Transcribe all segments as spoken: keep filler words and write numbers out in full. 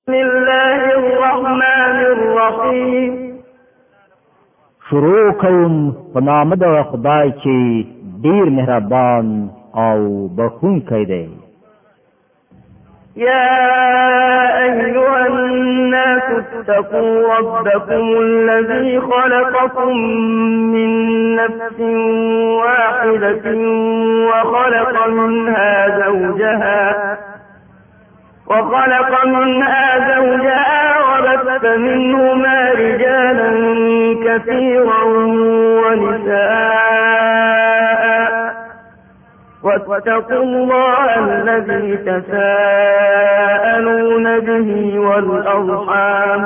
بسم الله الرحمن الرحیم. شروع کوم په نام د خدای چې ډیر مهربان او بخښونکی دی. يا أيها الناس اتقوا ربكم الذي خلقكم من نفس واحدة وخلق منها زوجها وخلق منها زوجها وبث منهما رجالا كثيرا ونساء واتقوا الله الذي تساءلون به والأرحام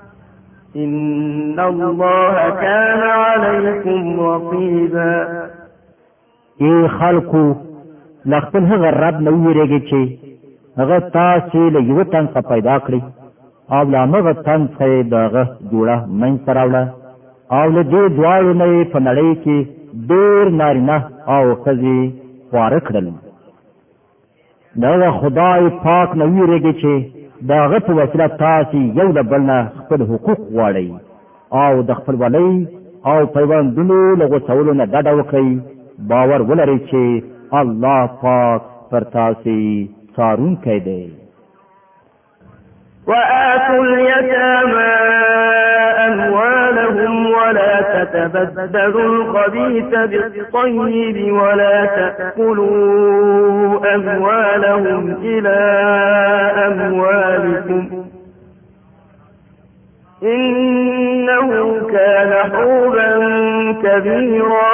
إن الله كان عليكم رقيبا. ای خلقو لخپل هغه رب نه ویریږي چې هغه تاسو له یو تن څخه پیدا کړی او له هغه تن څخه دغه جوړه من سراوله او له دې دواړو نه په نړۍ کې ډېر نارینه او ښځې خواره کړل. دغه خدای پاک نه ویریږي چې دغه په وسیله تاسو یو د بل نه خپل حقوق غواړئ او د خپلوالۍ او پیوندونو له غوڅولو نه ډډه وکړئ. باور ولرئ چې الله پاک پر تاسو څارونکی دی. وآتوا اليتامى أموالهم ولا تتبدلوا الخبيث بالطيب ولا تأكلوا أموالهم إلى أموالكم إنه كان حوبا كبيرا.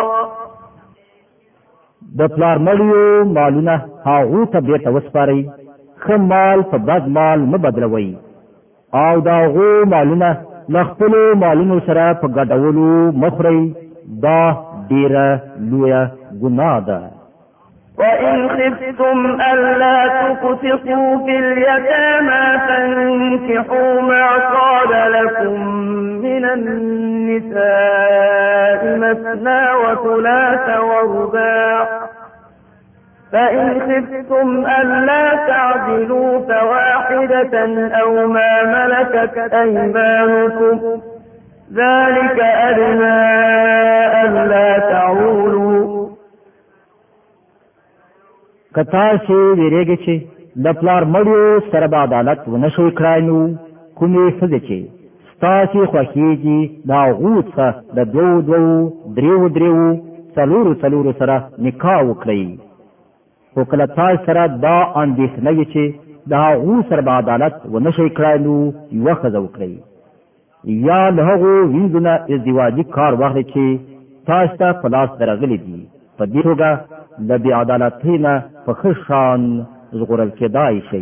د پلار مړیو مالونه هغو ته بیرته وسپارئ. ښه مال په بد مال مه بدلوئ او د هغو مالونه له خپلو مالونو سره په ګډولو مه خورئ. دا ډېره لویه ګناه ده. وإن خفتم ألا تقسطوا في اليتامى فانكحوا ما طاب لكم من النساء مثنى وثلاث ورباع فإن خفتم ألا تعدلوا فواحدة أو ما ملكت أيمانكم ذلك أدنى ألا تعولوا. کتاسو ویریږي چې د پلار مړیو سره به عدالت ونشوي کړای نو کومې ښځې چې ستاسې خوښېږي د هغو څخه د دوو دوو دریو دریو څلورو څلورو سره نکاح وکړئ. خو کله تاسو سره دا اندېښنه وي چې د هغو سره به عدالت ونشئ کړای نو یوه ښځه وکړئ یا له هغو وینځو نه ازدواجي کار واخلئ چې تاسو ته په لاس درغلي دي. په دې توګه د بې عدالتۍ نه په ښه شان ژغورل کېدای شئ.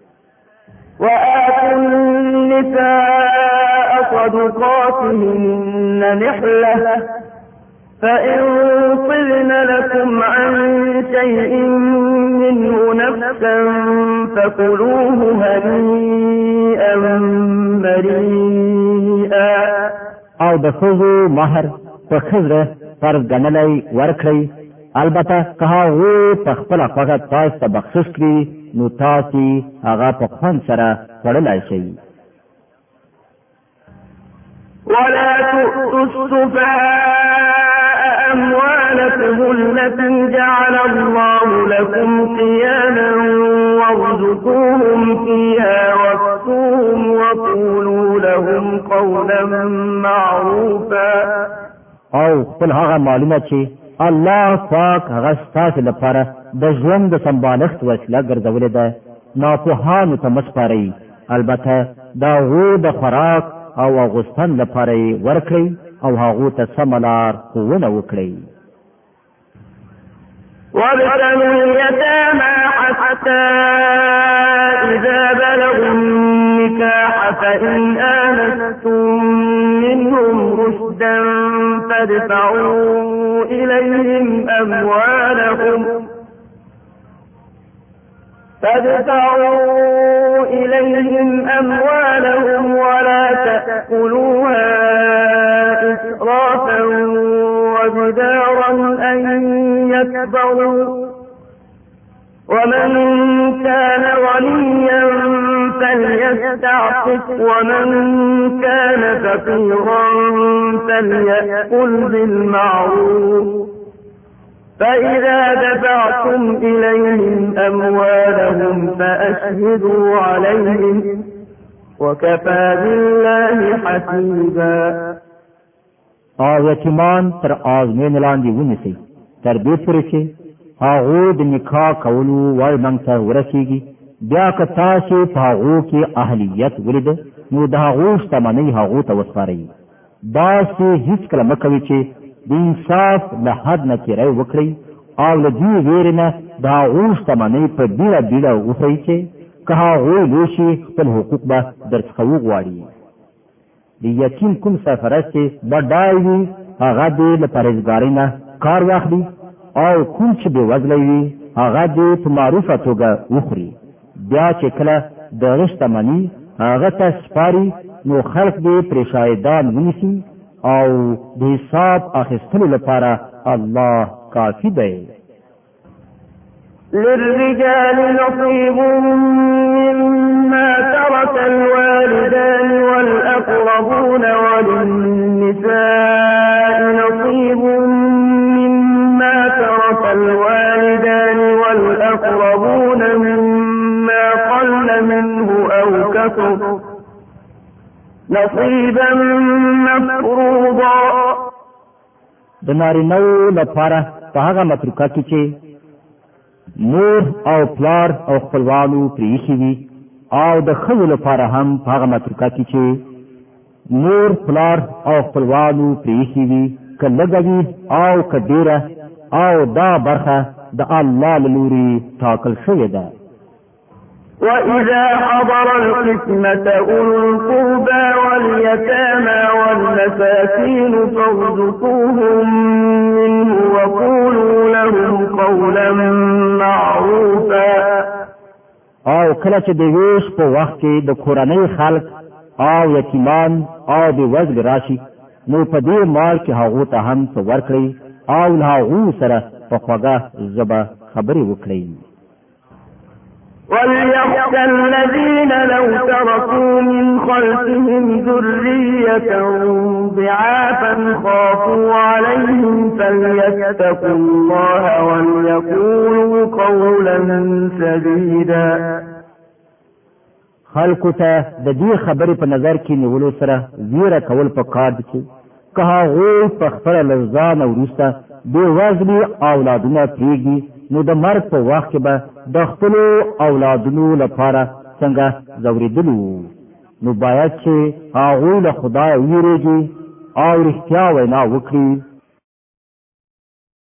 وآتوا النساء صدقاتهن نحلة فإن طبن لكم عن شيء منه نفسا فكلوه هنيئا مريئا. او د ښځو مهر په ښځه فرض ګڼلی ورکړئ. البته که هغوی په خپله خوښه تاسو ته بخشش کړي نو تاسې هغه په خوند سره خوړلی شئ. ولا تؤتوا السفهاء أموالكم التي جعل الله لكم قياما وارزقوهم فيها واكسوهم وقولوا لهم قولا معروفا. او خپل هغه مالونه چې الله پاک هغه ستاسو لپاره د ژوند د سمبالښت وسیله ګرځولې ده ناپوهانو ته مه سپارئ. البته د هغو د خوراک او اغوستن لپاره یې ورکړئ او هغو ته سمه لار ښوونه وکړئ. وابتلوا اليتامى حتى إذا بلغوا النكاح فإن آنستم منهم رشدا فادفعوا إليهم أموالهم فادفعوا إليهم أموالهم ولا تأكلوها إسرافا وبدارا أن يكبروا ومن كان غنيا فليستعفف فليستعفف ومن كان فقيرا فليأكل بالمعروف فإذا دفعتم إليهم أموالهم فأشهدوا عليهم وكفى بالله حسيبا. او یتیمان تر آزمین لاندې ونیسئ تر دې پورې چې هغو د نکاح کولو وړ منځ ته ورسیږي. بیا که تاسې په هغو کې اهلیت ولیده نو د هغو شتمنۍ هغو ته وسپارئ. داسې هېڅکله مه کوئ چې د انصاف له حد نه تېری وکړئ او له دې ویرې نه د هغو شتمنۍ په بیړه بیړه وښیئ چې که هغوی لوی شي خپل حقوق به درڅخه وغواړي. د یتیم کوم سرپرست چې بډای وي هغه دې له پرهیزګارۍ نه کار واخلي او کوم چې بېوزلی وي هغه دې په معروفه توګه وخوري. بیا چې کله د هغه شتمني هغه ته سپاري نو خلق دې پرې شاهدان ونیسي او د حساب اخیستلو لپاره الله کافي دی. للرجال نصيب مما ترك الوالدان والأقربون وللنساء نصيب مما ترك الوالدان والأقربون مما قل منه أو كثر نصيبا مفروضا. د نارینه‌و لپاره په هغه متروکه کې چې مور او پلار او خپلوانو پرېښي وي او د ښځو لپاره هم په هغه متروکه کې چې مور پلار او خپلوانو پرېښي وي که لږه وي او که ډېره او دا برخه د الله له لوري ټاکل شوې ده. وَإِذَا حَضَرَ الْقِسْمَةَ أُولُو الْقُرْبَى وَالْيَتَامَى وَالْمَسَاكِينُ فَارْزُقُوهُم مِّنْهُ وَقُولُوا لَهُمْ قَوْلًا مَّعْرُوفًا. او کله چې د ویش په وخت کې د کورنۍ خلک او یتیمان او د وزل راشي نو په دې مال کې هغو ته هم څه ورکړئ او له هغو سره په خوږه ژبه خبرې وکړئ. وَلْيَخْشَ الَّذِينَ لَوْ تَرَكُوا مِنْ خَلْفِهِمْ ذُرِّيَّةً ضِعَافًا خَافُوا عَلَيْهِمْ فَلْيَتَّقُوا اللَّهَ وَلْيَقُولُوا قَوْلًا سَدِيدًا. خلکو ته د دې خبرې په نظر کې نیولو سره ویره کول پکار دي چې که هغوی په خپله له ځانه وروسته بېوزلي اولادونه پرېږدي نو د مرګ په وخت کې به د خپلو اولادونو لپاره څنګه ځورېدلي وو. نو باید چې هغوی له خدایه ویرېږي او رښتیا وینا وکړي